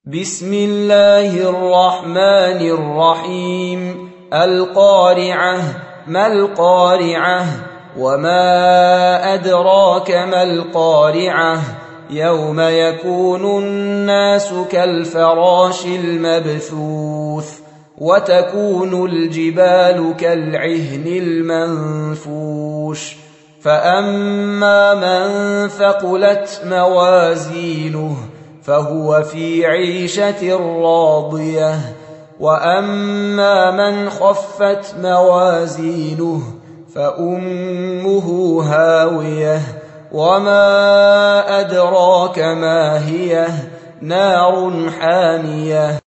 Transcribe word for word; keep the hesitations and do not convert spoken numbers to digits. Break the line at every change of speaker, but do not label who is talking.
بسم الله الرحمن الرحيم. القارعة. ما القارعة؟ وما أدراك ما القارعة؟ يوم يكون الناس كالفراش المبثوث وتكون الجبال كالعهن المنفوش. فأما من ثقلت موازينه فهو في عيشة راضية، وأما من خفت موازينه فأمه هاوية، وما أدراك ما هي؟ نار حامية.